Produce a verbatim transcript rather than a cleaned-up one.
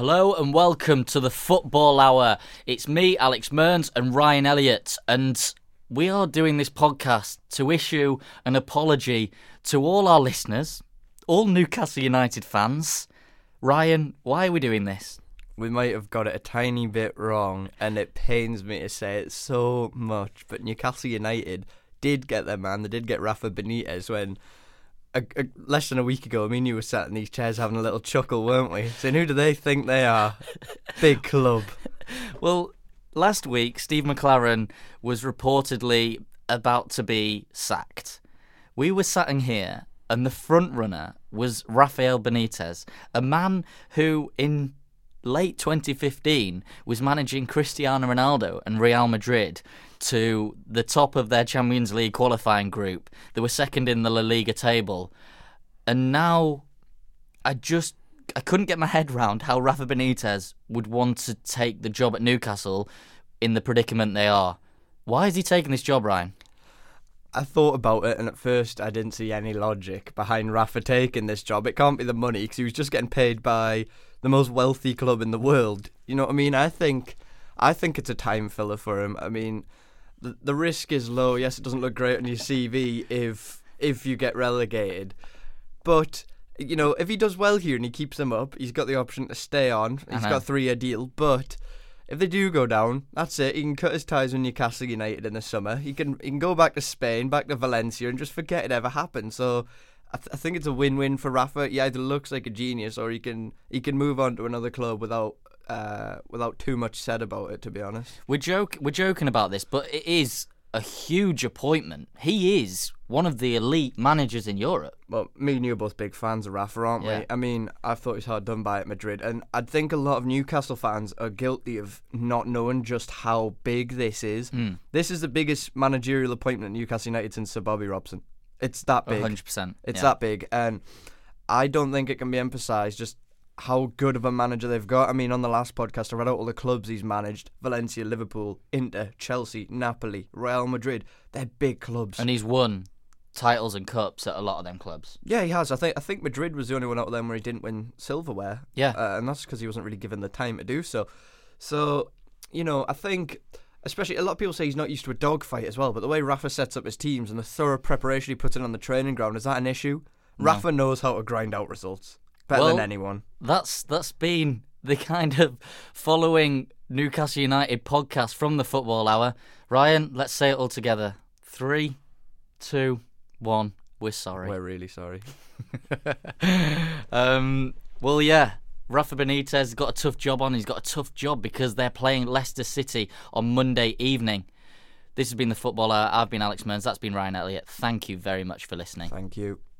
Hello and welcome to the Football Hour. It's me, Alex Mearns, and Ryan Elliott, and we are doing this podcast to issue an apology to all our listeners, all Newcastle United fans. Ryan, why are we doing this? We might have got it a tiny bit wrong, and it pains me to say it so much, but Newcastle United did get their man. They did get Rafa Benitez when, a, a, less than a week ago, me and you were sat in these chairs having a little chuckle, weren't we? Saying, who do they think they are? Big club. Well, last week, Steve McLaren was reportedly about to be sacked. We were sat in here, and the front runner was Rafael Benitez, a man who in late twenty fifteen was managing Cristiano Ronaldo and Real Madrid to the top of their Champions League qualifying group. They were second in the La Liga table. And now I just I couldn't get my head round how Rafa Benitez would want to take the job at Newcastle in the predicament they are. Why is he taking this job, Ryan? I thought about it, and at first I didn't see any logic behind Rafa taking this job. It can't be the money, because he was just getting paid by the most wealthy club in the world. You know what I mean? I think I think it's a time filler for him. I mean, the the risk is low. Yes, it doesn't look great on your C V if if you get relegated. But, you know, if he does well here and he keeps them up, he's got the option to stay on. He's got a three-year deal. But if they do go down, that's it. He can cut his ties with Newcastle United in the summer. He can he can go back to Spain, back to Valencia, and just forget it ever happened. So I, th- I think it's a win-win for Rafa. He either looks like a genius, or he can he can move on to another club without uh, without too much said about it. To be honest, We're joke we're joking about this, but it is a huge appointment. He is one of the elite managers in Europe. well, me and you are both big fans of Rafa, aren't Yeah. we? I mean, I thought he was hard done by at Madrid, and I think a lot of Newcastle fans are guilty of not knowing just how big this is. Mm. This is the biggest managerial appointment at Newcastle United since Sir Bobby Robson. It's that big. one hundred percent. It's yeah. that big, and I don't think it can be emphasised just how good of a manager they've got. I mean, on the last podcast, I read out all the clubs he's managed: Valencia, Liverpool, Inter, Chelsea, Napoli, Real Madrid. They're big clubs. And he's won titles and cups at a lot of them clubs. Yeah, he has. I think I think Madrid was the only one out of them where he didn't win silverware. Yeah. Uh, and that's because he wasn't really given the time to do so. So, you know, I think, especially, a lot of people say he's not used to a dogfight as well, but the way Rafa sets up his teams and the thorough preparation he puts in on the training ground, is that an issue? No. Rafa knows how to grind out results better Well, than anyone. That's that's been the kind of following Newcastle United podcast from the Football Hour. Ryan, let's say it all together. Three, two, one. We're sorry. We're really sorry. um, well, yeah. Rafa Benitez has got a tough job on. He's got a tough job because they're playing Leicester City on Monday evening. This has been the Football Hour. I've been Alex Mearns. That's been Ryan Elliott. Thank you very much for listening. Thank you.